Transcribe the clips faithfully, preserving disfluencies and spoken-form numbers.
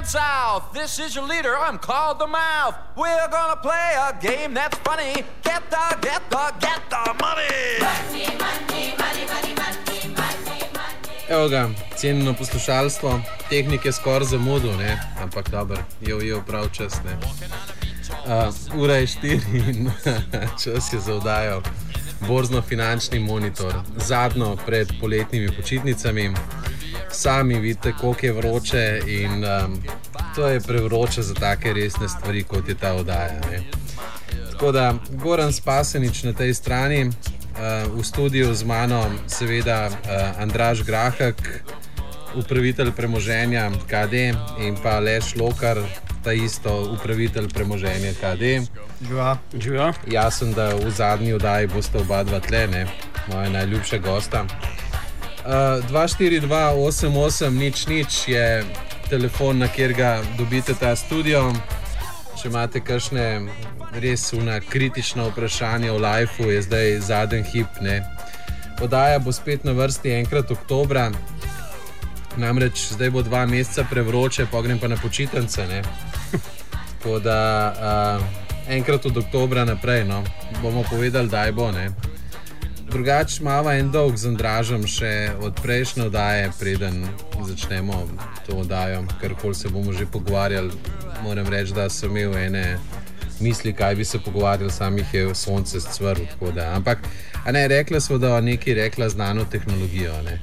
south. This is your leader, I'm called the Mouth. We're gonna play a game that's funny. Get the, get the, get the money. Money, money, money, money, money, money, money. Evo ga, cenjeno poslušalstvo, tehnike skoraj zamudil, ne, ampak dober, je ujel prav čas, ne. Uh, ura je štiri in čas je za oddajo Borzno-finančni monitor, zadnjo pred poletnimi počitnicami. Sami vidite, koliko je vroče in um, to je prevroče za take resne stvari, kot je ta oddaja, ne. Tako da, Goran Spasenič na tej strani, uh, v studiu z mano seveda uh, Andraž Grahek, upravitelj premoženja K D, in pa Aleš Lokar, ta isto upravitelj premoženja K D. Živa. Živa. Jasno, da v zadnji oddaji boste oba dva tle, ne, moja najljubša gosta. Uh, dva štiri dva osem osem nič nič je telefon, na kjer ga dobite ta studio. Če imate kakšne res una kritična vprašanja o lifeu, je zdaj zadnji hip, ne. Oddaja bo spet na vrsti enkrat oktobra, namreč zdaj bo dva meseca prevroče, pa grem pa na počitnice, ne. Tako da uh, enkrat od oktobra naprej, no, bomo povedali, daj bo, ne. Drugač imamo en dolg z Andražem še od prejšnje oddaje, preden začnemo to oddajo, karkoli se bomo že pogovarjali. Moram reči, da sem imel ene misli, kaj bi se pogovarjali, sam jih je sonce scvrl, tako da. Ampak, a ne, rekla smo, da nekaj rekla z nanotehnologijo, ne.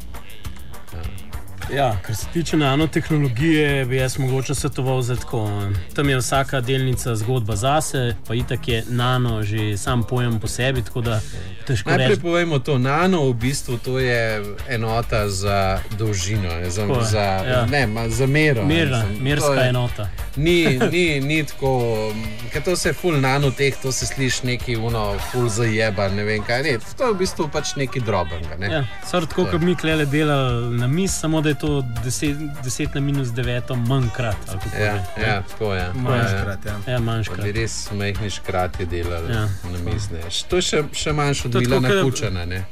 Ja, kar se tiče nanotehnologije, bi jaz mogoče svetoval za tako. Tam je vsaka delnica zgodba zase, pa itak je nano že sam pojem po sebi, tako da težko reči. Najprej povejmo to, nano v bistvu to je enota za dolžino, za, Ko, za, ja. ne, ma, za mero. Merna, merska je, enota. Ni, ni, ni tako, ker to se je ful nanoteh, to se sliši neki uno ful zajeba, ne vem kaj, ne, to je v bistvu pač neki drobenga, ne. Ja, sort tako, kot mi klele delali na mis, samo da je to deset, deset na minus deveto manjkrat. Ja, ja, tako je. Manjkrat, ja. Ja, manjkrat. Pa bi res majhni škrat je delali ja. na mis, ne. To je še, še manjš od Milana Kučana, ne.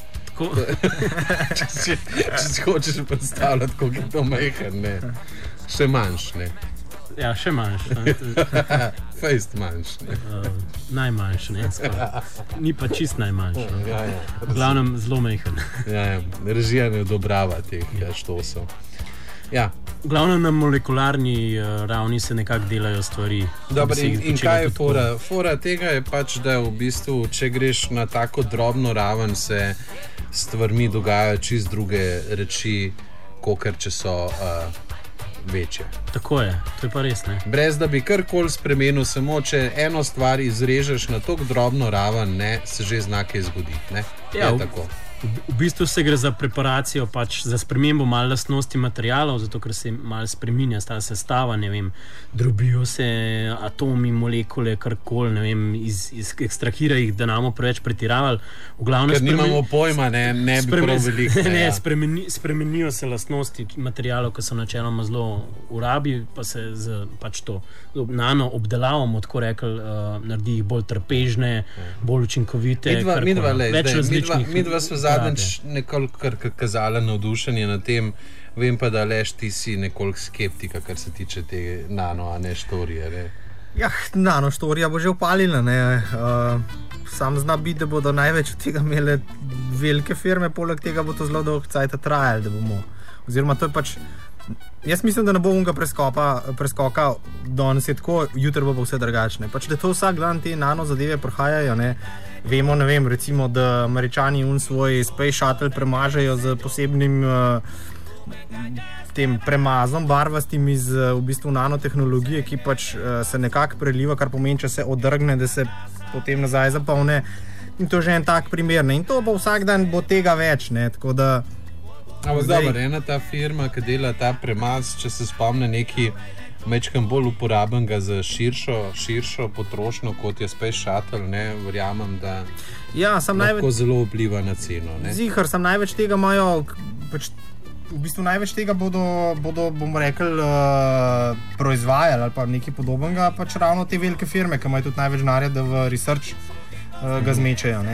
če, si, če si hočeš predstavljati, koliko je to majhen, ne. Še manjš, ne. Ja, še manjš. Fejst manjš, ne. Uh, najmanjš, ne. Skoro. Ni pa čist najmanjš. No. Ja, ja. V glavnem zelo majhen. Ja, ja. Režija ne odobrava teh ja, štosov. Ja. V glavnem na molekularni uh, ravni se nekako delajo stvari. Dobar, in in kaj je fora? Fora tega je pač, da v bistvu, če greš na tako drobno raven, se stvarmi dogajajo čist druge reči, kakor če so uh, večje. Tako je, to je pa res, ne. Brez da bi karkoli spremenil, samo če eno stvar izrežeš na tako drobno raven, ne, se že zna kaj zgoditi, ne. Ja, je tako. V bistvu se gre za preparacijo, pač za spremembo malo lastnosti materialov, zato ker se malo spreminja ta sestava, ne vem, drobijo se atomi, molekule, karkoli, ne vem, iz, iz, ekstrahira jih, da namo preveč pretiravali. V glavnem ker nimamo spremeni, pojma, ne, ne bi spremeni, prav veliko. Ne, ja. spremeni, spremenijo se lastnosti materialov, ki so načeloma zelo v rabi, pa se z pač to nano obdelavom, tako rekel, uh, naredi jih bolj trpežne, bolj učinkovite. Midva, midva, lej, več zdaj, različnih. Midva, midva so zadnjič nekoliko kazala navdušenje na tem, vem pa, da Aleš, ti si nekoliko skeptika, kar se tiče te nano, a ne štorije, ne? Ja, nano štorija bo že upalila, ne. Uh, sam zna biti, da bodo največ od tega imele velike firme, poleg tega bo to zelo dolgo cajta trajalo, da bomo. Oziroma, to je pač. Jaz mislim, da ne bo unga preskopa, preskoka, danes je tako, jutri bo pa vse drugačne. Pač, da to vsak dan te nano zadeve prihajajo, ne. Vemo, ne vem, recimo, da Američani un svoj Space Shuttle premažejo z posebnim uh, tem premazom barvastim iz uh, v bistvu nanotehnologije, ki pač uh, se nekako preliva, kar pomeni, če se odrgne, da se potem nazaj zapolne. In to je že en tak primer, ne. In to pa vsak dan bo tega več, ne, tako da. Ampak zdaj... dobro, ena ta firma, ki dela ta premaz, če se spomne neki mečkam bolj uporabenega za širšo, širšo potrošnjo, kot je Space Shuttle, ne, verjamem, da ja, lahko največ... zelo vpliva na ceno. Ne. Zihar, sem največ tega imajo, pač, v bistvu največ tega bodo, bodo bomo rekli, uh, proizvajali ali pa nekaj podobnega, pač ravno te velike firme, ki imajo tudi največ denarja, da v research uh, ga zmečajo, ne.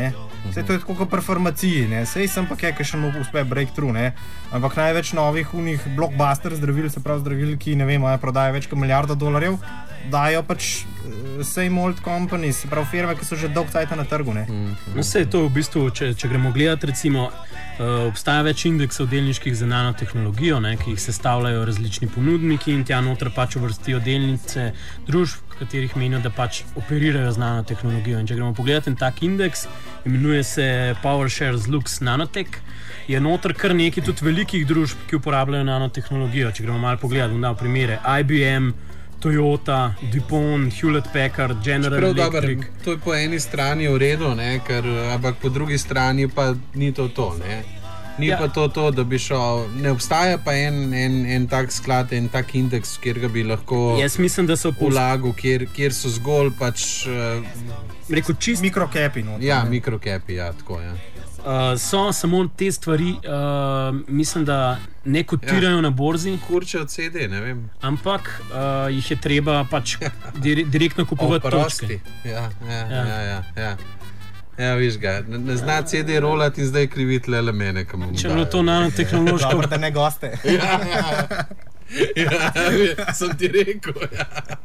Sej to je tako kot pri farmaciji, ne? Sej sem pa kaj, ki še mu uspe breakthrough, ne? Ampak največ novih unih blockbuster zdravil, se pravi zdravil, ki ne vem, prodajo več kot milijardo dolarjev, dajo pač uh, same old companies, se pravi firme, ki so že dolgo cajta na trgu, ne? No, sej to v bistvu, če, če gremo gledati, recimo, Uh, obstaja več indeksov delniških za nanotehnologijo, ne, ki jih sestavljajo različni ponudniki in tja noter pač uvrstijo delnice družb, katerih menijo, da pač operirajo z nanotehnologijo. In če gremo pogledati en tak indeks, imenuje se PowerShares Lux Nanotech, je noter kar nekaj tudi velikih družb, ki uporabljajo nanotehnologijo. Če gremo malo pogledati, bom dal primere, I B M, Toyota, DuPont, Hewlett Packard, General Electric. Dober, to je po eni strani v redu, ne, ker, ampak po drugi strani pa ni to to. Ne. Ni ja. pa to to, da bi šel. Ne obstaja pa en, en, en tak sklad, en tak indeks, kjer ga bi lahko Jaz mislim, da so vlagal, kjer, kjer so zgolj pač uh, rekel čist mikrocapi. Ja, mikrocapi, ja, tako je. Ja. Uh, so samo te stvari, uh, mislim, da ne kotirajo ja. na borzi. Kurče od C D, ne vem. Ampak uh, jih je treba pač dir direktno kupovati točke. Ja, ja, ja, ja, ja, ja. Ja, viš ga, ne, ne zna C D rolati in zdaj kriviti le mene, kam mu dajo. Če bilo to nanotehnološko... Dobro, da ne goste. Ja, ja. Ja, sem ti rekel, ja.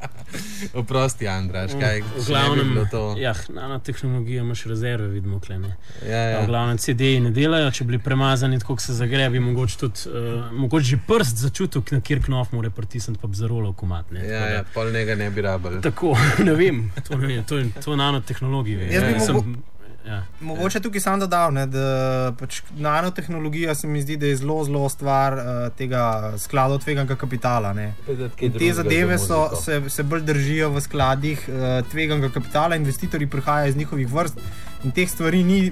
Oprosti, Andraž, kaj v glavnem, bi bilo to? Ja, nanotehnologija imaš rezerve, vidimo, kle, ne. Ja, ja. V glavnem C D-ji ne delajo, če bili premazani, tako se zagreje, bi mogoče tudi, uh, mogoče že prst začutil, na kjer knof mora pritisniti, pa bi zarolal komat, ne. Ja, ja, pol njega ne bi rabili. Tako, ne vem, to ne vem, to je to nanotehnologija. Jaz bi ja, mogo... sem, ja. Mogoče tukaj sam dodal, ne, da pač nanotehnologija se mi zdi, da je zelo, zelo stvar uh, tega sklada tveganega kapitala. Ne. In te zadeve so, se, se bolj držijo v skladih uh, tveganega kapitala, investitorji prihajajo iz njihovih vrst in teh stvari ni,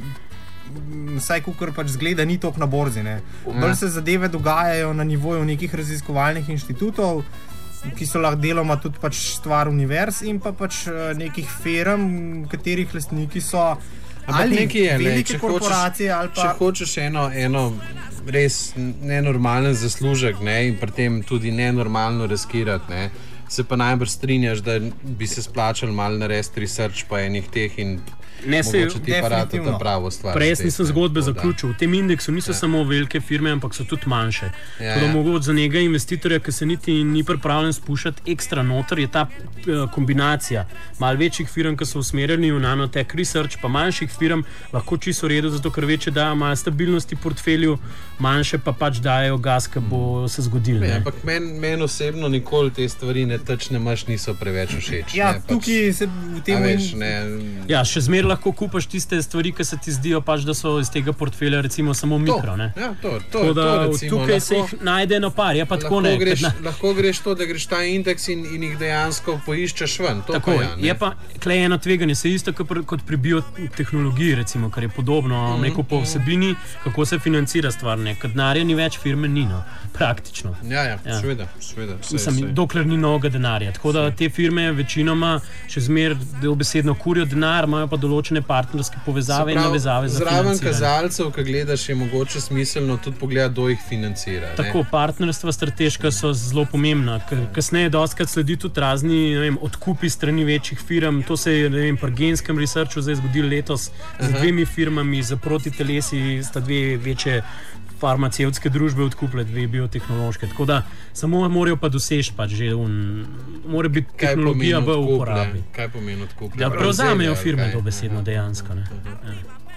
vsaj kukor pač zgleda, ni toliko na borzi. Ne. Bolj se zadeve dogajajo na nivoju nekih raziskovalnih inštitutov, ki so lahko deloma tudi pač stvar univerz in pa pač uh, nekih firm, katerih lastniki so ali nekaj je, velike če korporacije hočeš, ali pa... Če hočeš eno, eno res nenormalen zaslužek, ne, in pri tem tudi nenormalno riskirati, ne, se pa najbrž strinjaš, da bi se splačal malo narediti research po enih teh in ne se ti parati ta pravo stvar. Prej nisem zgodbe zaključil. V tem indeksu niso ja. samo velike firme, ampak so tudi manjše. Ja, ja. Mogoče za njega investitorja, ki se niti ni pripravljen spuščati ekstra noter, je ta uh, kombinacija malo večjih firm, ki so usmerjeni v nanotech research, pa manjših firm lahko čisto v redu, zato ker večje dajo malo stabilnosti portfelju, manjše pa pač dajo gas, ki bo se zgodil. Ja, ampak meni men osebno nikoli te stvari ne tečne maš niso preveč všeč. Ja, ne, tukaj pač, se v tem... Veš, ne, ja, še zmer lahko kupaš tiste stvari, ki se ti zdijo pač, da so iz tega portfelja recimo samo mikro, ne? Ja, to, to, da, to recimo. Tukaj lahko, se jih najde eno par, ja pa tako lahko ne. Greš, na... Lahko greš to, da greš ta indeks in, in jih dejansko poiščeš ven. To tako, pa ja, je pa klej eno tveganje, se isto kot pri biotehnologiji recimo, kar je podobno, mm, neko po vsebini, kako se financira stvar, ne? Kad denarja ni več, firme ni, no, praktično. Ja, ja, ja. sveda, sveda. Mislim, dokler ni novega denarja. Tako da te firme večinoma še zmer dobesedno kurijo denar, imajo pa določene partnerske povezave in navezave za zraven financiranje. kazalcev, ki gledaš, je mogoče smiselno tudi pogledati, kdo jih financira. Tako, ne? partnerstva strateška so zelo pomembna. Kasneje dostakrat sledi tudi razni, ne vem, odkupi strani večjih firm. To se je, ne vem, pri genskem researchu zdaj zgodilo letos z Aha. dvemi firmami, za protitelesi sta dve večje farmacevtske družbe odkupile, dve biotehnološke. Tako da samo morajo pa doseči pač že un, mora biti kaj tehnologija v uporabi. Kaj pomeni odkuplje? Da prevzamejo firme dobesedno dejansko. Ne? Ja.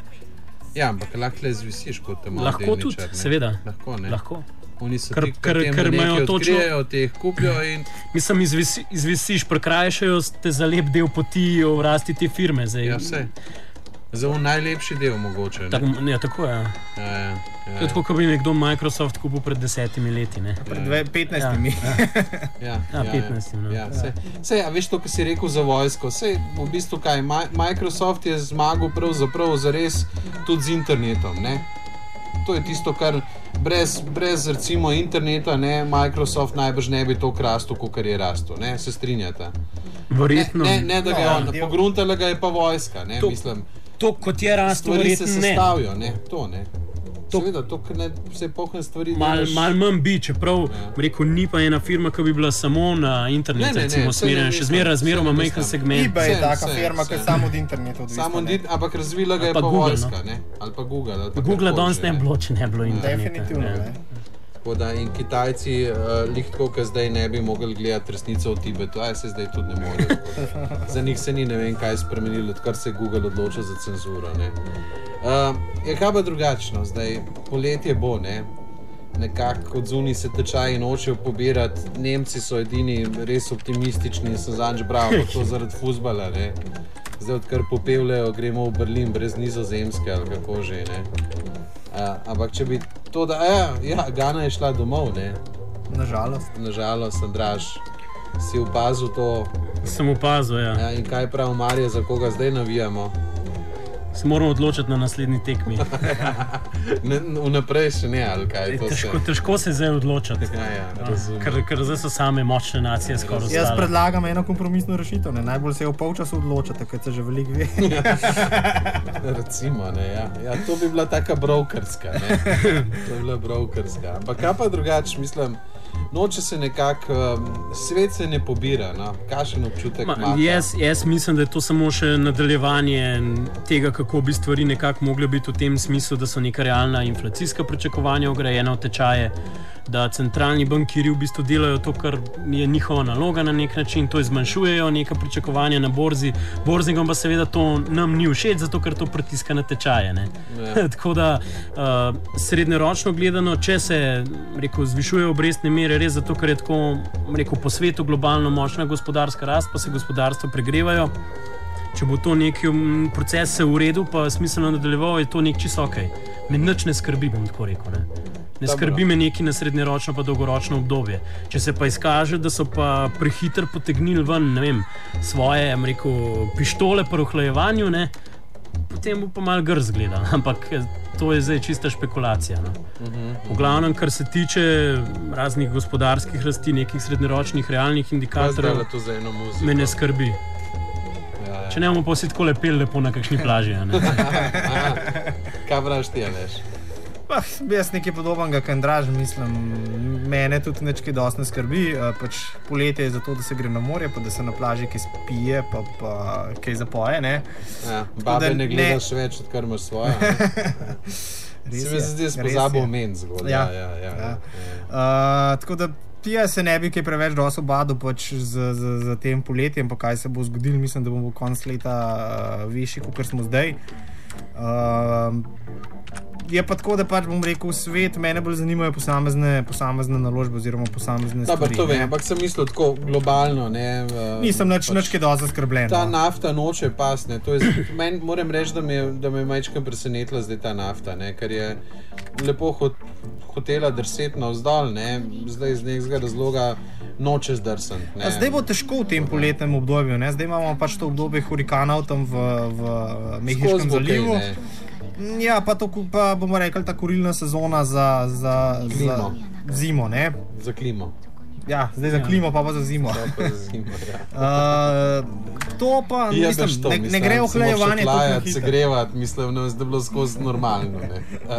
Ja, ampak lahko le zvisiš kot tam. Lahko tudi, ne? Seveda. Lahko, ne? Lahko. Oni so kar, tik kar, tem, kar da nekaj točno... odkrijejo, te jih kupijo in... Mislim, izvisi, izvisiš, prekrajšajo te za lep del poti v rasti te firme. Zdaj. Ja, vse. Za najlepši del mogoče. Tak, ja, tako je. Ja, ja, ja. To je tako, kot bi nekdo Microsoft kupil pred desetimi leti. Ne? Pred petnajstimi. Ja, ja, ja, petnajstimi. Ja, ja, sej, a veš to, kar si rekel za vojsko. Sej, v bistvu kaj, Microsoft je zmagal pravzaprav zares tudi z internetom. Ne? To je tisto, kar brez, brez recimo interneta, ne, Microsoft najbrž ne bi toliko rastel, kot je rastel. Ne? Se strinjata? Verjetno. Ne, ne, da ga je no, pogruntala ga je pa vojska. Ne? To, Mislim, to, kot je rastel, stvari se verjetno sestavijo. Ne? To, ne? Seveda, to, kar ne vse pohne stvari. Malo delaš- mal manj bi, čeprav Ja. rekel, ni pa ena firma, ki bi bila samo na internetu, Ne, ne, ne, recimo, saj ne smerjena, mislim, še zmeraj razmeroma saj ne majhen mislim. segment. eBay je Vse, taka vse, firma, ki je vse. samo od interneta odvisna. Samo ne. dit, ampak razvila ga je Pa pa Google, vojska, no. ne? Ali pa Google. Ali pa Google karkoli danes že, ne bi bilo, če ne bi bilo interneta. Definitivno. Ja. Ne. Tako da in Kitajci, uh, lih tako, kot zdaj ne bi mogli gledati resnico v Tibetu, a se zdaj tudi ne morejo. Za njih se ni ne vem kaj spremenilo, odkar se je Google odločil za cenzuro. Ne. Uh, je kaj pa drugačno, zdaj poletje bo, ne? Nekako od zunaj se tečaji nočejo pobirati, Nemci so edini res optimistični, sem zanj bral, pa to zaradi fuzbala. Ne? Zdaj, odkar popevljajo, gremo v Berlin brez Nizozemske ali kako že. Ne? Uh, ampak če bi to, da ja, ja, Gana je šla domov, ne? Nažalost. Nažalost, Andraž, si opazil to. Sem opazil, ja. Ja, in kaj prav Marija, za koga zdaj navijamo? Se moramo odločiti na naslednji tekmi. Ne, vnaprej še ne, ali kaj to Težko, se. težko se je zdaj odločiti. Ja, ja, razumem. ker, ker zdaj so same močne nacije skoraj Jaz ostale. predlagam eno kompromisno rešitev. Ne? Najbolj se je v polčasu odločate, ker se že veliko ve. Recimo, ne, ja. Ja, to bi bila taka brokerska. Ne? To bi bila brokerska. Ampak kaj pa drugače, mislim, noče se nekako, um, svet se ne pobira, no? Kakšen občutek Ma, imate? jaz, jaz mislim, da je to samo še nadaljevanje tega, kako bi stvari nekako mogle biti v tem smislu, da so neka realna inflacijska pričakovanja ugrajena v tečaje, da centralni bankirji v bistvu delajo to, kar je njihova naloga na nek način, to zmanjšujejo neka pričakovanja na borzi, borznikom pa seveda to nam ni všeč, zato ker to pritiska na tečaje. Ne? Ja. Tako da uh, srednjeročno gledano, če se rekel, zvišujejo obrestne mere, res zato, ker je tako rekel, po svetu globalno močna gospodarska rast, pa se gospodarstvo pregrevajo. Če bo to neki um, proces se uredil, pa smiselno nadaljeval, je to nek čisto ok. Me nič ne skrbi, bom tako rekel. Ne, ne Dobro. skrbi me neki na srednjeročno pa dolgoročno obdobje. Če se pa izkaže, da so pa prehiter potegnili ven, ne vem, svoje, bom rekel, pištole pri ohlajevanju, ne, potem bo pa malo grz gledal, ampak to je zdaj čista špekulacija. No. V glavnem, kar se tiče raznih gospodarskih rasti, nekih srednjeročnih realnih Kaj indikatorjev, zdaj to za eno muziko? me ne skrbi. Ja, ja. Če ne bomo pa vsi tako lepeli lepo na kakšni plaži. a Ne? Aha, kaj praviš ti, Aleš? Pa, jaz nekaj podobnega, kot Andraž, mislim, mene tudi nič kaj dosti ne skrbi. eh, Pač poletje je zato, da se gre na morje, pa da se na plaži kaj spije, pa, pa kaj zapoje. Ne? Ja, da babe ne ne- gledaš več, odkar imaš svoje. Res Se mi je, zdi, da si res pozabil je. omeniti zgolj. Ja. Ja, ja, ja, ja, Ja. ja. Uh, tako da jaz se ne bi kaj preveč dosto obadal pač z, z, z tem poletjem, pa kaj se bo zgodilo. Mislim, da bomo konec leta uh, višji, kot smo zdaj. Uh, je pa tako, da pač bom rekel, svet mene bolj zanimajo posamezne, posamezne naložbe oziroma posamezne Dobro, stvari. to vem, ne. ampak sem mislil tako globalno. Ne, uh, Nisem nič, pač nič kaj dosti zaskrbljen. Ta no. nafta noče pasne. Meni moram reči, da me, da me je majčkeno presenetila zdaj ta nafta, ne, ker je lepo hot, hotela drseti navzdol, ne, zdaj iz nekega razloga noče zdrsati. A zdaj bo težko v tem poletnem obdobju. Ne? Zdaj imamo pač to obdobje hurikanov tam v, v Mehiškem zalivu. Ja, pa, to, pa bomo rekli ta kurilna sezona za, za, za Klimo. zimo. Ne? Za klimo. Ja, zdaj za klimo, pa pa za zimo. To pa za zimo, ja. Uh, to pa Jebeš mislim, to, ne, mislim, ne gre ohlajevanje tako na Lajati, hitro. segrevati, mislim, da je bilo skozi normalno. Ne.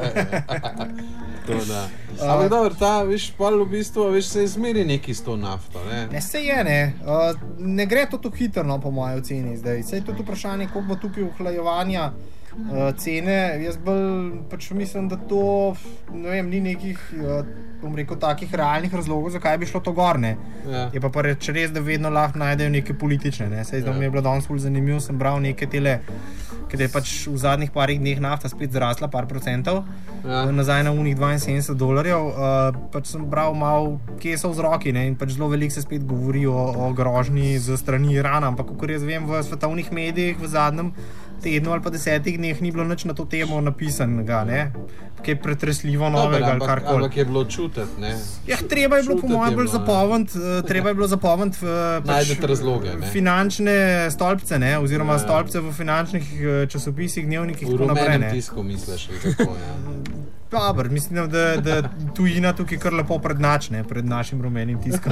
To da. Ampak dobro, ta, veš, pol v bistvu, veš, se izmeri neki s to nafto, ne. Ne, se je, ne. Uh, ne gre to tako hitro, no, po mojem oceni. Zdaj. Saj je tudi vprašanje, koliko bo tukaj ohlajevanja uh, cene. Jaz bolj pač mislim, da to ne vem, ni nekih, uh, bom rekel, takih realnih razlogov, zakaj bi šlo to gor. Ne. Ja. Je pa, pa reč res, da vedno lahko najdejo neke politične. Ne. Saj, Ja. mi je bilo danes bolj zanimivo, sem bral neke tele, ker je pač v zadnjih parih dneh nafta spet zrasla par procentov. Ja. Nazaj na unih dvainsedemdeset dolarjev. Uh, pač sem bral malo, kje so vzroki, ne? In pač zelo veliko se spet govori o, o grožnji z strani Irana, ampak kot jaz vem, v svetovnih medijih v zadnjem tednu ali pa desetih dneh ni bilo nič na to temo napisanega, ne? Kaj pretresljivo Dobar, novega ali ampak, karkoli. ampak je bilo čutiti, ne. Ja, treba je bilo po Čutiti mojem je bolj bilo, ja. zapovent, uh, treba je bilo zapovent uh, pač Najdete razloge, ne. finančne stolpce, ne? Oziroma Ja. stolpce v finančnih uh, časopisih, dnevnikih V in tako naprej. rumenem ne. tisku misliš, ali kako, ja. Dobar, mislim, da, da tujina tukaj kar lepo prednačne pred našim rumenim tiskom.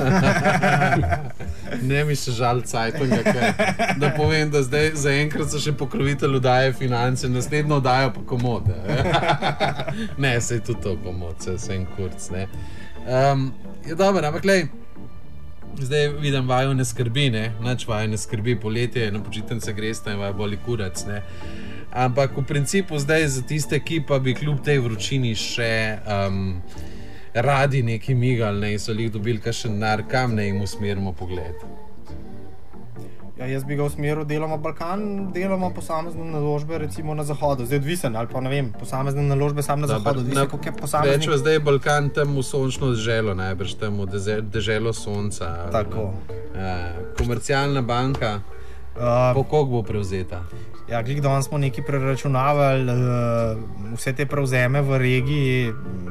Ne mi se žal cajtonga, da povem, da zdaj zaenkrat so še pokrovitelj oddaje Finance, naslednjo oddajo pa Komod. Ne, sej tudi to Komod, sej en kurc, ne. Um, je dobro, ampak lej, zdaj vidim, vaju ne skrbi, ne, nač vaju ne skrbi, poletje, na počitnice gresta in vaju boli kurac, ne. Ampak v principu zdaj za tiste, ki pa bi kljub tej vročini še um, radi neki migali, ne, in so jih dobili kakšen denar, kam ne jim usmerimo pogled? Ja, jaz bi ga usmeril deloma Balkan, deloma posamezne naložbe recimo na zahodu. Zdaj odvisen, ali pa ne vem, posamezne naložbe sam na zahodu. Odvisen, koliko je posameznih... Rečemo zdaj Balkan tam v sončno deželo, najbrž tam v deželo sonca. Tako. Uh, komercialna banka, uh, po koliko bo prevzeta? Ja, glik danes smo nekaj preračunavali, uh, vse te prevzeme v regiji,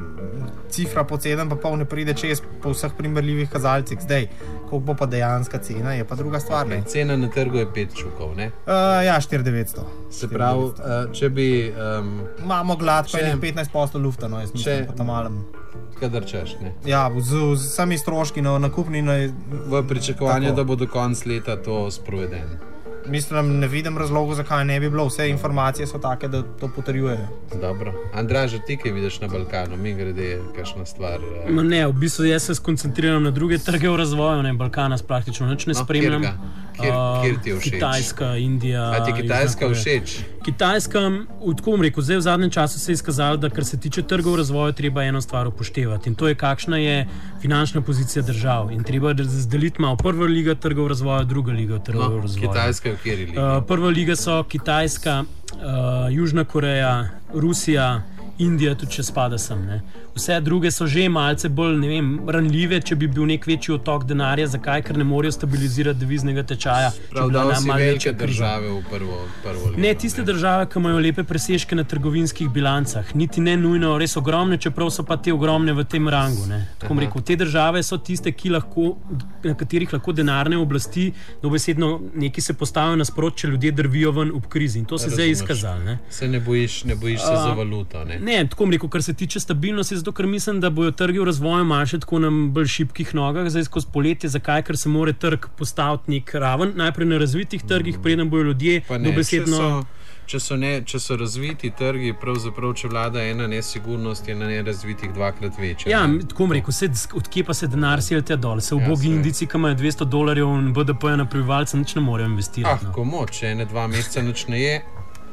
cifra pod sedem pa pol ne pride čez po vseh primerljivih kazalcih. Zdaj, koliko bo pa dejanska cena, je pa druga stvar. Okay, cena na trgu je pet čukov, ne? Uh, ja, štiri tisoč devetsto. Se pravi, uh, če bi... Um, Imamo gladko če, petnajst posto lufta, no, jaz mislim, po tam malem. Kadar češ, ne? Ja, z, z sami stroški, no, nakupni... No, v pričakovanju, da bo do konca leta to sprovedeno. Mislim, ne vidim razlogov, zakaj ne bi bilo. Vse informacije so take, da to potrjujejo. Dobro. Andraž, ti kaj vidiš na Balkanu? Mi grede kakšna stvar? No, ne, v bistvu jaz se skoncentriram na druge trge v razvoju, ne, Balkana praktično nič ne spremljam. No, kjer, kjer ti je všeč? Kitajska, Indija... A ti Kitajska všeč? Kitajska, tako bom rekel, zdaj v zadnjem času se je izkazalo, da kar se tiče trgov razvoja, treba eno stvar upoštevati. In to je, kakšna je finančna pozicija držav. In treba razdeliti malo prva liga trgov razvoja, druga liga trgov no, razvoja. Kitajska v kjeri ligi? Uh, prva liga so Kitajska, uh, Južna Koreja, Rusija, Indija tudi če spada sem. Ne. Vse druge so že malce bolj, ne vem, ranljive, če bi bil nek večji otok denarja. Zakaj? Ker ne morejo stabilizirati deviznega tečaja. Prav, dal si velike države v prvo, prvo ligo. Ne, tiste ne. države, ki imajo lepe presežke na trgovinskih bilancah. Niti ne nujno res ogromne, čeprav so pa te ogromne v tem rangu. Ne. Tako bom rekel, te države so tiste, ki lahko, na katerih lahko denarne oblasti dobesedno neki se postavijo nasprot, če ljudje drvijo ven ob krizi. In to se zdaj izkazalo. Ne. Se ne bojiš, ne bojiš se uh, za valuto, ne? Ne, tako bom rekel, kar se tiče stabilnosti, zato ker mislim, da bojo trgi v razvoju malce tako na bolj šibkih nogah zdaj skozi poletje. Zakaj? Ker se mora trg postaviti nek raven, najprej na razvitih trgih, preden bojo ljudje dobesedno... Če so, če, so ne, če so razviti trgi, pravzaprav, če vlada ena nesigurnost, je na nerazvitih dvakrat večja. Ja, tako bom rekel, odkje pa se denar selite dol? Se ubogi ja, Indijci, ki imajo dvesto dolarjev in B D P na prebivalca, nič ne morejo investirati. Ah, no. Komu, če ene dva meseca nič ne je,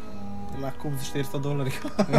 lahko za štiristo dolarjev.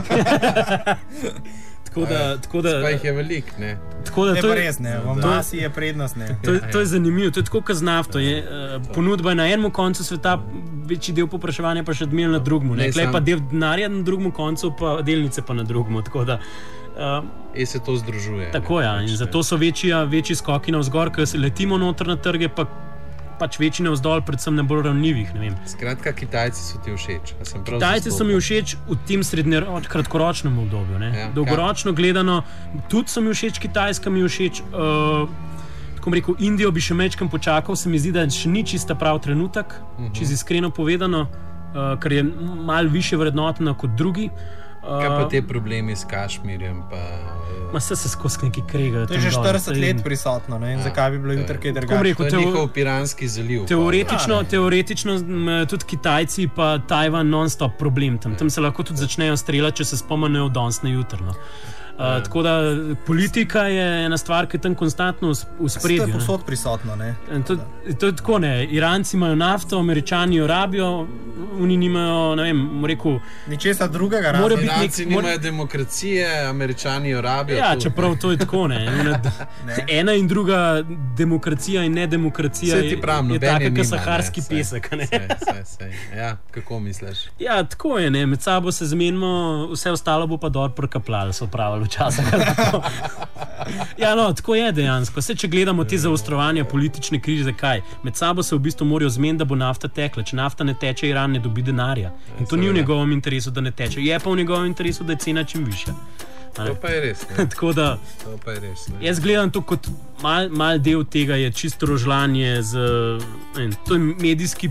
Tako da, tako da, spaj jih je velik, ne? Tako da, ne to pa je res, ne, v masi je prednost, ne. To, to je zanimivo, to je tako, kot z nafto. Je, uh, ponudba je na enem koncu sveta, večji del popraševanja pa še odmel na drugmu. Ne, ne pa del denarja na drugmu koncu, pa delnice pa na drugmu. Tako da, uh, in se to združuje. Tako, ja, in zato so večji, večji skoki navzgor, ker se letimo noter na trge, pa pač večji navzdol, predvsem ne bolj ranljivih. Skratka, Kitajci so ti všeč. Kitajci so mi všeč v tem srednjeročnem, kratkoročnem obdobju. Ja, dolgoročno kaj? Gledano, tudi so mi všeč, Kitajska mi všeč. Uh, tako rekel, Indijo bi še mečkam počakal, se mi zdi, da še ni čista prav trenutek, uh-huh. čisto iskreno povedano, uh, ker je malo više vrednotno kot drugi. Uh, Kaj pa te problemi s Kašmirjem? Pa, Ma se se skozi neki kregajo. To je že štirideset let prisotno, ne? In ja, zakaj bi bilo jutri kaj drugače? To je njihov Piranski zaliv. Teoretično, teoretično tudi Kitajci pa Tajvan non-stop problem tam. Tam se lahko tudi začnejo streljati, če se spomnejo danes na jutro. No. Uh, tako da politika je ena stvar, ki je tam konstantno v spredju. To je posod prisotno, ne? To, to je tako, ne. Iranci imajo nafto, Američani jo rabijo, oni nimajo, ne vem, rekel... Ničesa drugega rabijo. Iranci nek, nimajo mora... demokracije, Američani jo rabijo. Ja, tu. Čeprav to je tako, ne. ne. Ena in druga demokracija in nedemokracija je, pravno, je taka, kot saharski sej, pesek, ne. Sej, sej, sej. Ja, kako misliš? Ja, tako je, ne. Med sabo se zmenimo, vse ostalo bo pa dol prkaplali, so pravili. Časa, ja, no, tako je dejansko. Vse, če gledamo te zaostrovanja politične krize, kaj? Med sabo se v bistvu morajo zmeniti, da bo nafta tekla. Če nafta ne teče, Iran ne dobi denarja. In to ni v njegovem interesu, da ne teče. Je pa v njegovem interesu, da je cena čim višja. To pa je res. Tako da, to pa je res. Ne? Jaz gledam to kot mal, mal del tega je čisto rožljanje z, ne, to je medijski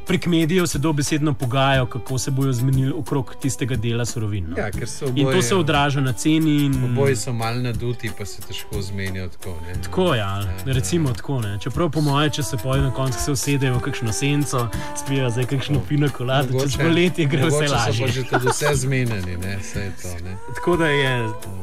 prek medijev se dobesedno pogajajo, kako se bojo zmenili okrog tistega dela surovin. No? Ja, ker so oboje, in to se odraža na ceni. In... Oboji so mal naduti, pa se težko zmenijo tako. Ne? Tako, ja, ja recimo ja. Tako. Ne? Čeprav po moje, če se poje na koncu, se usedejo v kakšno senco, spijo zdaj kakšno pino kolado, čez poletje gre vse lažje. Mogoče so pa že tudi vse zmenjeni, ne, vse je to. Ne? Tako da je,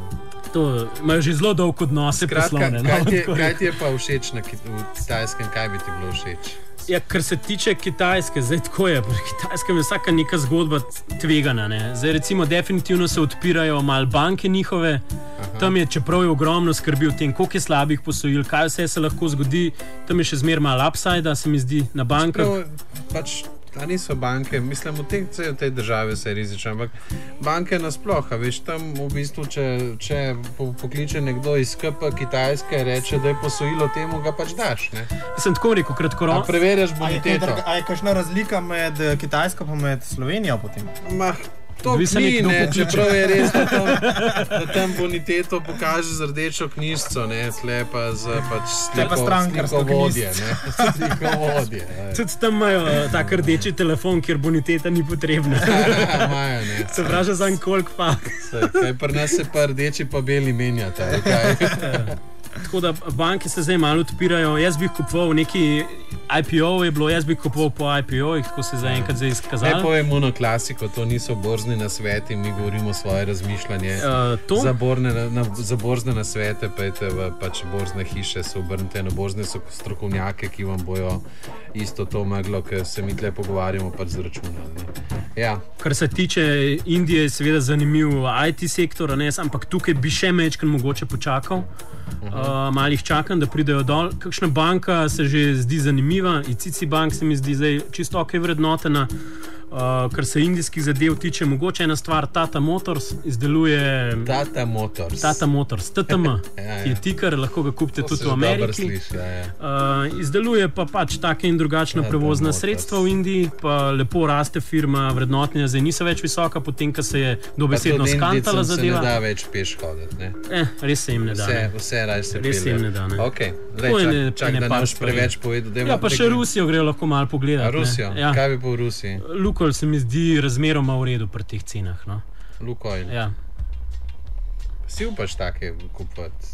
to imajo že zelo dolg odnose poslovne. Kaj, no? kaj ti je pa všeč na Kitajskem, kaj bi ti bilo všeč? Ja, kar se tiče Kitajske, zdaj tako je, pri Kitajskem je vsaka neka zgodba tvegana. Ne? Zdaj recimo definitivno se odpirajo mal banke njihove, aha. Tam je, čeprav je ogromno skrbi o tem, koliko je slabih posojil, kaj vse se lahko zgodi, tam je še zmer mal upside, se mi zdi, na bankah. Čeprav, pač, a niso banke, mislim, v tej, v tej državi se je rizično, ampak banke nasploh, veš, tam v bistvu, če, če pokliče nekdo iz K P Kitajske, reče, da je posojilo temu, ga pač daš, ne? Mislim, tako rekel, kratkoročno. A preverjaš boniteto. A je kakšna razlika med Kitajsko pa med Slovenijo potem? Mah, to ni, ne, čeprav je res, da tam, da tam boniteto pokaže z rdečo knjižico, ne, tle pa z pač sliko, slikovodje, ne, slikovodje. Tudi tam imajo tak rdeči telefon, kjer boniteta ni potrebna. Imajo, ne. Se vraža za en kolik pa. Kaj pri nas se pa rdeči pa beli menjata, kaj? Tako da banke se zdaj malo odpirajo. Jaz bi kupoval neki I P O, je bilo, jaz bi kupoval po I P O-jih, ko se zdaj enkrat zdaj izkazalo. Ne povemo na klasiko, to niso borzni nasveti, mi govorimo svoje razmišljanje. Uh, za, borne, na, za borzne nasvete pejte v pač borzne hiše, se obrnite na borzne strokovnjake, ki vam bojo isto to meglo, ker se mi tle pogovarjamo pač z računali. Ja. Kar se tiče Indije, je seveda zanimiv I T sektor, ne, ampak tukaj bi še mečkrat mogoče počakal. Uh, malih čakam, da pridejo dol. Kakšna banka se že zdi zanimiva, I C C Bank se mi zdi zdaj čisto ok vrednotena. Uh, kar se indijskih zadev tiče, mogoče ena stvar, Tata Motors izdeluje... Tata Motors. Tata Motors, T T M, ja, ja. Je tiker, lahko ga kupite tudi v Ameriki. Sliš, ja, ja. Uh, izdeluje pa pač take in drugačna Tata prevozna Motors. Sredstva v Indiji, pa lepo raste firma, vrednotnja zdaj niso več visoka, potem, ko se je dobesedno skantala zadeva. Se ne da več peš hoditi, ne? Eh, res se jim ne da. Vse, vse raj se res se jim ne da, ne. Ok, lej, čak, čak da ne boš preveč povedal. Ja, pa še Rusijo grejo lahko malo pogledati. A Rusijo? Ja. Kaj bi po Rusiji? Luko se mi zdi razmeroma v redu pri teh cenah. No? Lukoil. Ja. Si upaš take kupovati?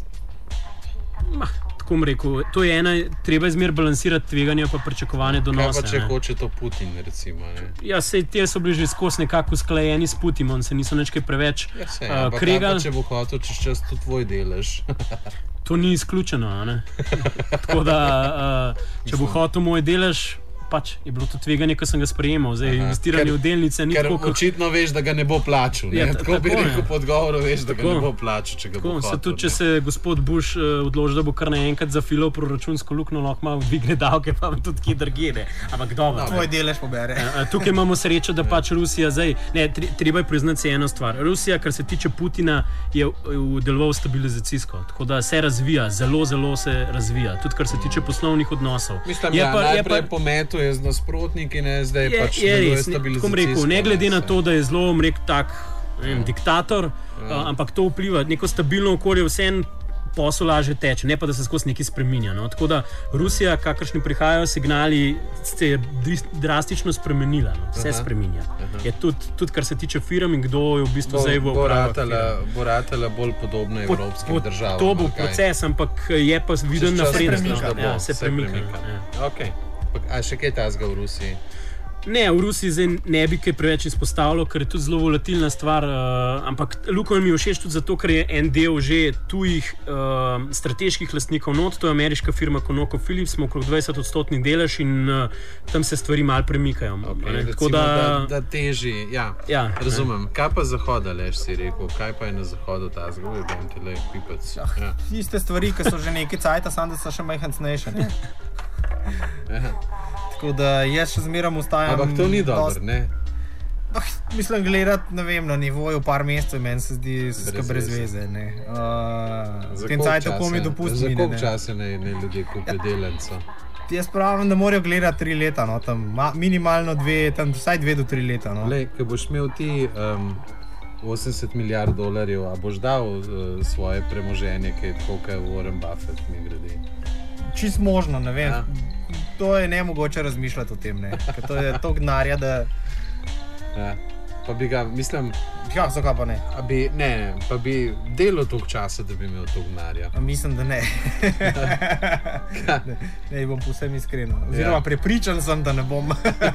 Tako mi rekel, to je ena, treba izmer balansirati tveganje pa pričakovane donose. Kaj pa če ne? Hoče to Putin, recimo? Ne? Ja, sej te so bili že skozi nekako usklajeni s Putinom, se niso nič kaj preveč ja, sej, uh, kregali. Kaj pa če bo hotel čez čas tudi tvoj delež? To ni izključeno, ne? Tako da, uh, če bo hotel moj delež, pač je bilo to tveganje, ko sem ga sprejemal. Zdaj, investiranje v delnice ni tako... Ker očitno veš, da ga ne bo plačal. Ja, tako bi rekel po odgovoru, veš, da ga tako ne bo plačal, če ga tako bo hotel. Tudi, če se gospod Bush uh, odloži, da bo kar naenkrat zafilal proračunsko luknjo, lahko malo dvigne davke, pa tudi kje drgede. Ampak dobro. Tvoj delež pobere. Uh, tukaj imamo srečo, da pač Rusija zdaj... Ne, treba je priznati eno stvar. Rusija, kar se tiče Putina, je deloval stabilizacijsko. Tako da se razvija, zelo, zelo se razvija. Tudi, kar se tiče poslovnih odnosov. Mislim, ja, pa, najprej pa, pometu je z nasprotniki, ne, zdaj je, pač je res, ne, rekel, ne glede na to, da je zelo mrek tak vem, ja. diktator, ja. uh, ampak to vpliva, neko stabilno okolje vsem posel lažje teče, ne pa da se skozi nekaj spreminja. No? Tako da Rusija, kakršni prihajajo signali, se je drastično spremenila, no? Vse aha, spreminja. Aha. Je tudi, tudi kar se tiče firm in kdo je v bistvu bo, zdaj v upravah. Bo ratala bolj podobne evropskim po, državam. To bo proces, ampak je pa viden napredek. Ja, se premika. Ja. Okay. A še kaj tazga v Rusiji? Ne, v Rusiji zdaj ne bi kaj preveč izpostavljal, ker je tudi zelo volatilna stvar, uh, ampak Lukoil mi je všeč tudi zato, ker je en del že tujih uh, strateških lastnikov not, to je ameriška firma ConocoPhillips, smo okrog dvajset odstotni delež in uh, tam se stvari malo premikajo. Okay, recimo, da, da, da teži, ja, ja razumem. Ne. Kaj pa zahoda, leš si rekel, kaj pa je na zahodu tazga? Uj, bom ti le pipec. Ja, ja. Iste stvari, ki so že nekaj cajta, samo da so še majhen snejše. Tako da jaz še zmeram ustajam... Ampak to ni dobro, ne? Ah, mislim, gledati, ne vem, na nivoju par mesecev, meni se zdi skaj brez veze, ne. Uh, za koliko časa ne, ne ljudje kupijo delenco? Jaz pravim, da morajo gledati tri leta, no, tam minimalno dve, tam vsaj dve do tri leta, no. Lej, ko boš imel ti um, osemdeset milijard dolarjev, a boš dal uh, svoje premoženje, kaj je tako, kaj Warren Buffett mi gradi? Čist možno, ne vem. Ja. to je nemogoče razmišljati o tem, ne? Ker to je toliko denarja, da... Ja. Pa bi ga, mislim... Ja, zakaj pa ne? A bi, ne, pa bi delal toliko časa, da bi imel toliko denarja. Mislim, da ne. ne. Ne, bom povsem iskren. Oziroma, ja. Prepričan sem, da ne bom.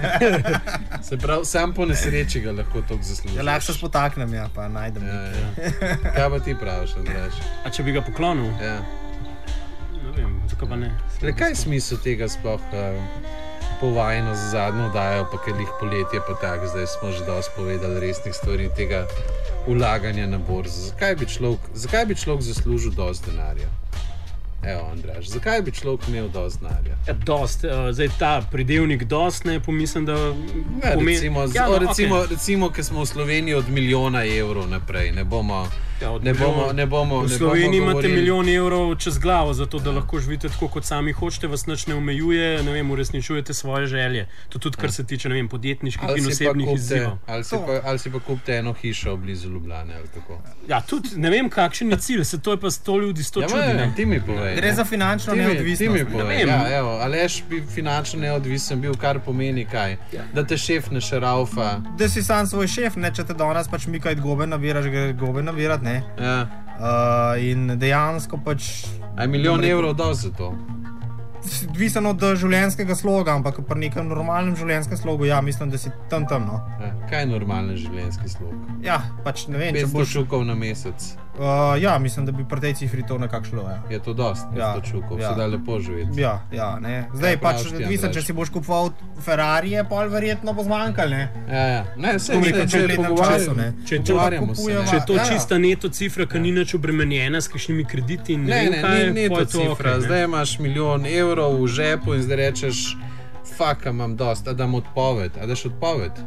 Se pravi, sam po nesreči ga lahko toliko zaslužiš. Ja, lahko se spotaknem, ja, pa najdem. Ja, ja. Kaj pa ti praviš, Andraž? A če bi ga poklonil? Ja. Ne vem, zakaj pa ne. Le, kaj je smisel tega sploh uh, povajeno za zadnjo dajo, pa ker jih poletje pa tako, zdaj smo že dosti povedali resnih stvari tega vlaganja na borzo. Zakaj bi človek, zakaj bi človek zaslužil dosti denarja? Evo, Andraž, zakaj bi človek imel dosti denarja? Ja, dost, uh, zdaj ta pridevnik dost, ne, pomislim, da... Ne, pomen... recimo, ja, no, recimo, okay. recimo, ker smo v Sloveniji od milijona evrov naprej, ne bomo... Ja, ne bomo, ne bomo, v ne Sloveniji bomo imate govorili... milijon evrov čez glavo, zato da lahko živite tako, kot sami hočete, vas nič ne omejuje, ne vem, uresničujete svoje želje. To tudi, kar se tiče, ne vem, podjetniških in osebnih izzivov. Ali si pa, ali si pa kupite eno hišo blizu Ljubljane ali tako. Ja, tudi, ne vem, kakšen je cilj, se to je pa sto ljudi, sto ja, čudi. Ja, ti mi povej. Gre za finančno ti mi, neodvisnost. Ti mi povej, ja, evo, Aleš bi finančno neodvisen bil, kar pomeni kaj? Ja. Da te šef ne šaraufa. Da si sam svoj šef, ne, če te danes pač mikaj gobe nabiraš, gre gobe nabirat, ne. Ja. Uh, in dejansko pač... A je milijon evrov dal za to? Odvisen od življenjskega sloga, ampak pri nekem normalnem življenjskem slogu, ja, mislim, da si tam tam, no. Ja, kaj je normalen življenjski slog? Ja, pač ne vem, če boš... petsto čukov na mesec? Uh, ja, mislim, da bi pri tej cifri to nekako šlo, ja. Je to dost, petsto ja, čukov, ja. Se da lepo živeti. Ja, ja, ne. Zdaj ja, pač, odvisen, če si boš kupoval Ferrarije, pol verjetno bo zmanjkal, ne. Ja, ja, ne, vse, vse, če je pogovarjamo, ne. Če je to, če je to ja, čista neto cifra, ki ja. Ni nič obremenjena s kakšnimi krediti in ne, ne vem, kaj je, neto je to cifra, okay, zdaj imaš milijon evrov v žepu in zdaj rečeš, fuck, imam dost, a dam odpoved, a daš odpoved?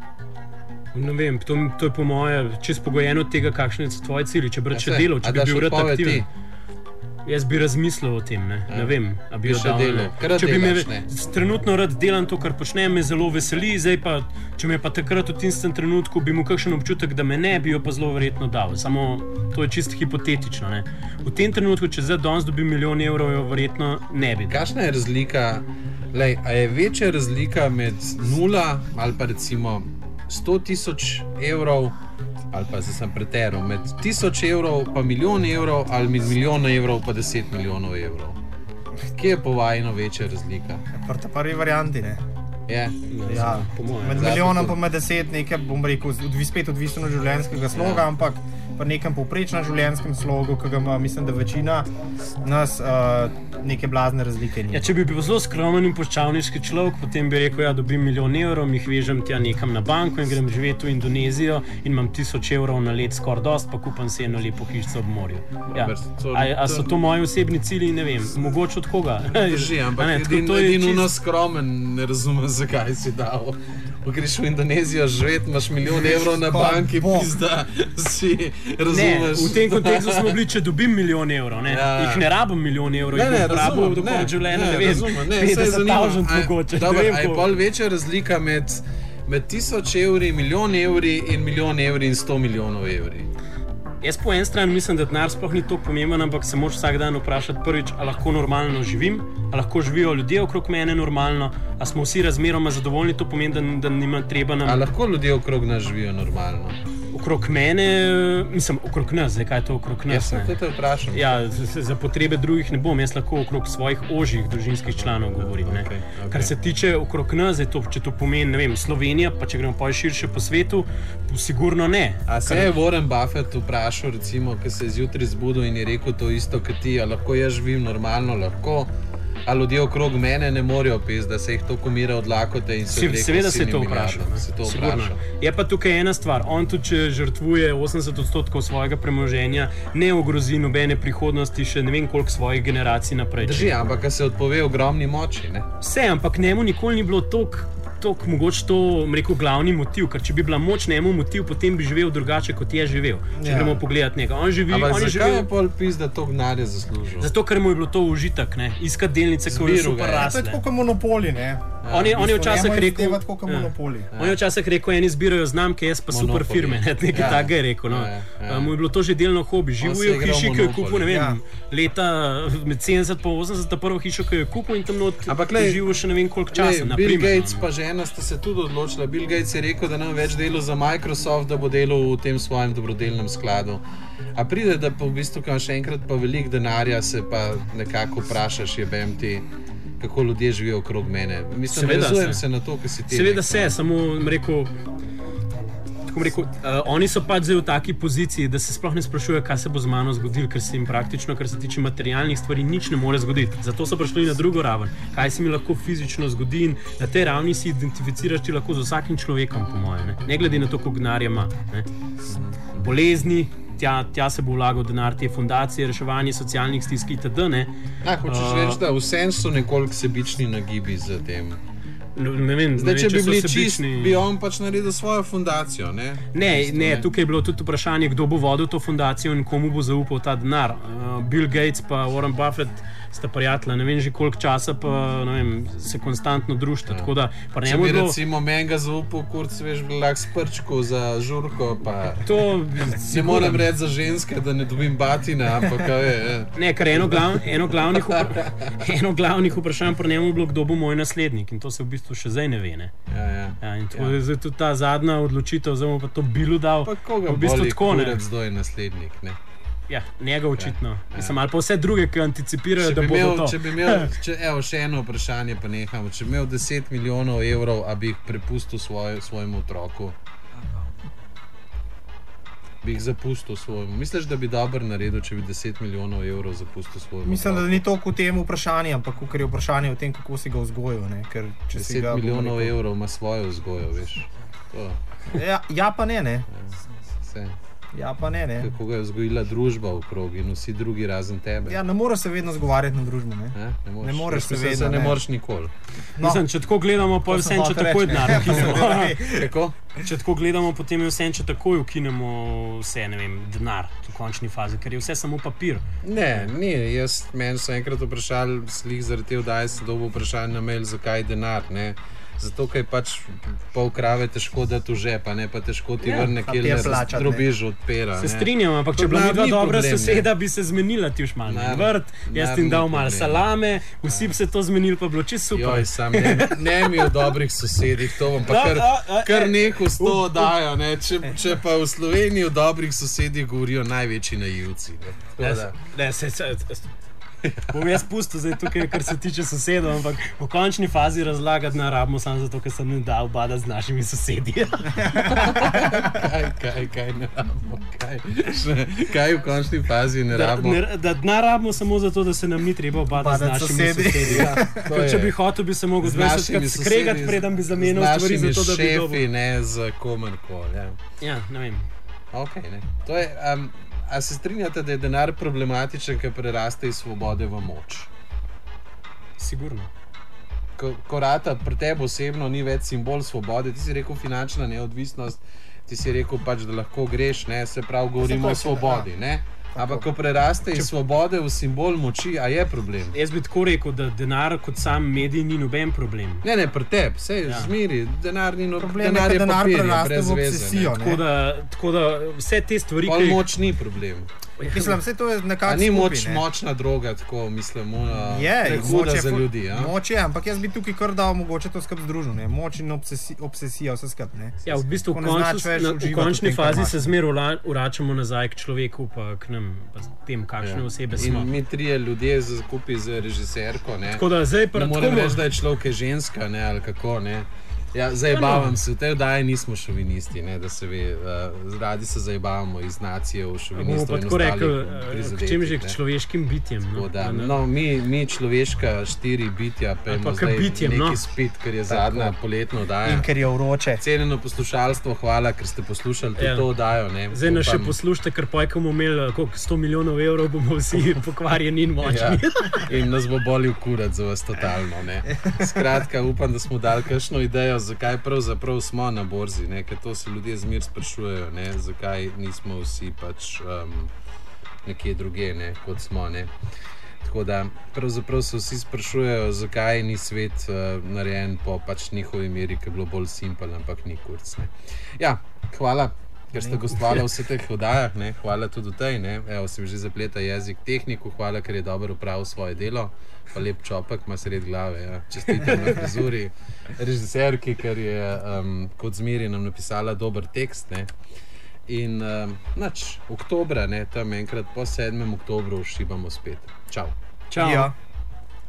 Ne vem, to, to je po moje čisto pogojeno od tega, kakšne so tvoje cilji. Če bi rad še delal, če bi bil rad aktiven. Jaz bi razmislil o tem, ne, ja. Ne vem, a bi še delal. Če bi me trenutno rad delam to, kar počnem, me zelo veseli, zdaj pa, če me pa takrat v tistem trenutku bi mu kakšen občutek, da me ne, bi jo pa zelo verjetno dal. Samo to je čisto hipotetično, ne. V tem trenutku, če zdaj danes dobim milijon evrov, jo verjetno ne bi. Kakšna je razlika, lej, a je večja razlika med nula ali pa recimo sto tisoč evrov, ali pa zdaj sem preteral, med tisoč evrov pa milijon evrov, ali med milijon evrov pa deset milijonov evrov. Kje je po vajino večja razlika? Pri ta prvi varianti, ne? Je? Ja, med milijonom pa med deset nekaj, bom rekel, spet odvisno od življenjskega sloga, ja. Ampak pri nekem povprečnem življenjskem slogu, ki ga ima, mislim, da večina nas uh, neke blazne razlike ni. Ja, če bi bil zelo skromen in poščavniški človek, potem bi rekel, ja, dobim milijon evrov, jih vežem tja nekam na banko in grem živeti v Indonezijo in imam tisoč evrov na let skoraj dost, pa kupam si eno lepo hišco ob morju. Ja. A, a so to moji osebni cilji, ne vem, mogoče od koga? Drži, ampak edino skromen ne razumem, zakaj si dal. Ko greš v Indonezijo živeti, imaš milijon evrov na banki, pizda, si razumeš. Ne, v tem kontekstu smo bili, če dobim milijon evrov, ne, ja. Jih ne rabim milijon evrov, jih bom rabil do konca življenja, ne vem, petdeset tisoč mogoče. Dobro, a je pol večja razlika med, med tisoč evri, milijon evri in milijon evri in sto milijonov evri? Jaz po eni strani mislim, da denar sploh ni tako pomemben, ampak se moraš vsak dan vprašati prvič, a lahko normalno živim, a lahko živijo ljudje okrog mene normalno, a smo vsi razmeroma zadovoljni, to pomeni, da, da nima treba nam... A lahko ljudje okrog nas živijo normalno? Okrog mene, mislim, okrog nas, zdaj kaj je to okrog nas? Jaz sem to te vprašal. Ja, za potrebe drugih ne bom, jaz lahko okrog svojih ožjih družinskih članov govorim. Ne? Okay, okay. Kar se tiče okrog nas, to, če to pomeni, ne vem, Slovenija, pa če gremo pa širše po svetu, sigurno ne. A se je Warren Buffett vprašal, recimo, ki se je zjutraj zbudil in je rekel to isto, kot ti, a lahko jaz živim normalno, lahko? A ljudje okrog mene ne morejo pes, da se jih to komira od lakote in se rekel, seveda se je to vprašal. Je pa tukaj ena stvar, on tudi, če žrtvuje osemdeset odstotkov svojega premoženja, ne ogrozi nobene prihodnosti še ne vem koliko svojih generacij naprej. Drži, ampak se odpove ogromni moči, ne? Vse, ampak njemu nikoli ni bilo toliko Tok, mogoče to, rekel, glavni motiv, ker če bi bila moč njemu motiv, potem bi živel drugače, kot je živel. Če ja. Gremo pogledati njega. On živi, ampak on je zakaj živel... je pol pis, da to gnarje zaslužil? Zato, ker mu je bilo to užitek, ne? Iskati delnice, ko je super rasle. To je tako kot monopoli, ne? On je, on je včasih rekel, tako kot monopoli. On je včasih rekel, eni zbirajo znamke, jaz pa super Monopoly. firme. Ne, nekaj Ja. takega je rekel. No. Ja, ja. Mu je bilo to že delno hobi. On se Živel je je v igral hiši, ki jo je Monopoly. kupil, ne vem, Ja. leta med sedemdeset in osemdeset, ta prvo hišo, ki jo je kupil in tam not Ampak glej, živel še ne vem koliko časa. Lej, na Bill primer, Gates no. pa žena sta se tudi odločila. Bill Gates je rekel, da ne bo več delal za Microsoft, da bo delal v tem svojem dobrodelnem skladu. A pride, da pa v bistvu, ko imaš še enkrat pa veliko denarja, se pa nekako vprašaš, je bem ti, kako ljudje živijo okrog mene. Mislim, Seveda vezujem se. se na to, kar si ti Seveda rekel. se, samo bom rekel. Tako bom rekel, uh, oni so pač zdaj v taki poziciji, da se sploh ne sprašujejo, kaj se bo z mano zgodilo, ker se jim praktično, kar se tiče materialnih stvari, nič ne more zgoditi. Zato so prišli na drugo raven. Kaj se mi lahko fizično zgodi in na tej ravni si identificiraš ti lahko z vsakim človekom, po mojem. Ne, ne glede na to, koliko denarja ima. Ne. Bolezni, tja, tja se bo vlagal denar, te fundacije, reševanje socialnih stisk itd. Ne, Ah, hočeš Uh, reči, da vsem so nekoliko sebični nagibi za tem. ne vem, Zdaj, ne če vem, bi so bili sebični. čisti, bi on pač naredil svojo fundacijo. Ne, Ne, V bistvu, ne, tukaj je bilo tudi vprašanje, kdo bo vodil to fundacijo in komu bo zaupal ta denar. Uh, Bill Gates in Warren Buffett sta prijatelja, ne vem že koliko časa, pa ne vem, se konstantno družita. Ja. Tako da pa Če njemu bi je bilo recimo menga zaupal, kurc, veš, bi lahko s prčko za žurko, pa to. ne morem reči za ženske, da ne dobim batina, ampak kaj je. Ne, ker eno, glav, eno, glavnih, vpra, eno glavnih vprašanj pri njemu je bilo, kdo bo moj naslednik in to se v bistvu še zdaj ne ve. Ne? Ja, ja. Ja, in to Ja. je zdaj tudi ta zadnja odločitev, zdaj bomo pa to Billu dal. Pa koga v bistvu boli, tako ne. kurec, kdo je naslednik, ne? Ja, njega očitno. Ja, Ja, ja. Mislim, ali pa vse druge, ki anticipirajo, Če da bi bodo imel, to. če bi imel če, evo, še eno vprašanje, pa nehamo. Če bi imel deset milijonov evrov, a bi jih prepustil svoj, svojemu otroku? Bi jih zapustil svojemu. Misliš, da bi dobro naredil, če bi deset milijonov evrov zapustil svojemu? Mislim, da otroku? ni toliko v tem vprašanju, ampak ker je vprašanje o tem, kako si ga vzgojil. Ne? Ker če si deset ga, bom milijonov rekel- evrov ima svojo vzgojo, veš. To, Ja, ja, pa ne, ne. vse. Ja, pa ne, ne. Kako ga je vzgojila družba v krog in vsi drugi razen tebe. Ja, ne moreš se vedno zgovarjati na družbo. Ne? Ne, ne moreš, Ne moreš Jaz se mislim, vedno, da ne ne. moreš nikoli. No, Mislim, če tako gledamo, pa to je sem vse, če hotel takoj reči. denar ukinemo. Kako? Če tako gledamo, potem je vse, če takoj ukinemo vse, ne vem, denar v končni fazi, ker je vse samo papir. Ne, ni. Jaz, meni so enkrat vprašali, slih zaradi te oddaje, sem dobil vprašanje na mail, zakaj denar. Ne? Zato, ker je pač pol krave težko dati v žep, a ne pa težko ti Ja, vrne, pa kjer te le plačati, ne. drobiž odpira. Se ne. strinjam, ampak To če bi bila denar midva ni dobra problem, ne. soseda, bi se zmenila ti už malo. Denar- Vrt, jaz denar ti ni dal malo problem. salame, vsi bi se to zmenili, pa bi bilo čisto super. Joj, sam ne, ne mi o dobrih sosedih, to bom pa No, kar, a, a, kar e, nekaj s to u- u- oddajo. Ne. Če, če pa v Sloveniji o dobrih sosedih govorijo največji naivci. Ne. Tako Ne, da- ne, se, se, se, bom jaz pustil zdaj tukaj, kar se tiče sosedov, ampak v končni fazi razlagati ne rabimo samo zato, ker sem ne dal badati z našimi sosedi. Kaj, kaj, kaj ne rabimo? Kaj, Še- kaj v končni fazi ne Da, rabimo? ne, da denar rabimo samo zato, da se nam ni treba obadati z Badati našimi sosedi. sosedi. Ja. To Ker če je. bi hotel, bi se mogel Z dvajset našimi krat skregati, sosedi, preden bi z zamenjal stvari, našimi zato da bi šefi, dobil. ne z komerkoli. Ja. Ja, ne vem. Okay, ne. To je, um, a se strinjate, da je denar problematičen, ker preraste iz svobode v moč? Sigurno. Ko, ko rata pri tebi osebno ni več simbol svobode, ti si rekel finančna neodvisnost, ti si rekel pač, da lahko greš, ne? Se pravi, govorimo to je o svobodi. Ne? Ampak ko preraste iz Če- svobode v simbol moči, a je problem? Jaz bi tako rekel, da denar kot sam medij ni noben problem. Ne, ne, pri tebi, vse je Ja. zmeri, denar ni noben Problem je, denar, ko je denar papir, je preraste brez v veze. obsesijo. ne. Tako da, tako da vse te stvari, Pol ki moč ni problem. Mislim, vse to je A nekako. ni skupaj, moč ne. močna droga, tako mislim, ona, Je, prehuda moč je za ful- ljudi. Ja? Moč je, ampak jaz bi tukaj kar dal mogoče to skupaj združil. Moč in obsesi, obsesija, vse skupaj. ne. Ja, v bistvu Ko v, ne končni, znaš več na, v uživati v končni tem, kar fazi imaš. se zmeraj vla- vračamo nazaj k človeku, pa k nam, pa tem, kakšne Ja. osebe smo. In mi trije ljudje skupaj z režiserko. Ne, Tako da zdaj ne pa morem tako reči, da je človek je ženska, ne, ali kako. Ne. Ja, zajebavam se, v tej oddaji nismo šovinisti, ne, da se ve, uh, radi se zajebavamo iz nacije v bomo šovinistov pa in tako rekli, ostalih eh, k prizadetih, čem že k ne. človeškim bitjem. Tako No, Da, Da, no, mi, mi človeška štiri bitja, pa Ali pa imamo k zdaj bitjem, neki no. spit, ker je zadnja poletna oddaja. In ker je vroče. Cenjeno poslušalstvo, hvala, ker ste poslušali tudi Ja. to oddajo. Ne. Zdaj nas še Upam- poslušajte, ker pojk bomo imeli koliko sto milijonov evrov, bomo vsi pokvarjeni in močni. Ja, in nas bo bolil kurat za vas totalno. Ne. Skratka, upam, da smo dali kakšno idejo, zakaj pravzaprav smo na borzi, ne, ker to se ljudje zmer sprašujejo, ne, zakaj nismo vsi pač um, nekje druge, ne, kot smo. Ne. Tako da pravzaprav se vsi sprašujejo, zakaj ni svet uh, narejen po pač njihovi meri, ki je bilo bolj simpel, ampak ni kurc. Ne. Ja, hvala, ker ste gostovali v vseh teh oddajah, ne. Hvala tudi v tej, ne. Evo, sem že zapleta jezik tehniku, hvala, ker je dobro upravil svoje delo, pa lep čopek ima sred glave, ja. Čestitam na frizuri, režiserki, ker je um, kot zmeri nam napisala dober tekst, ne. In um, nač, oktobra, ne, tam enkrat po sedmem oktobru šibamo spet. Čau. Čau. Ja.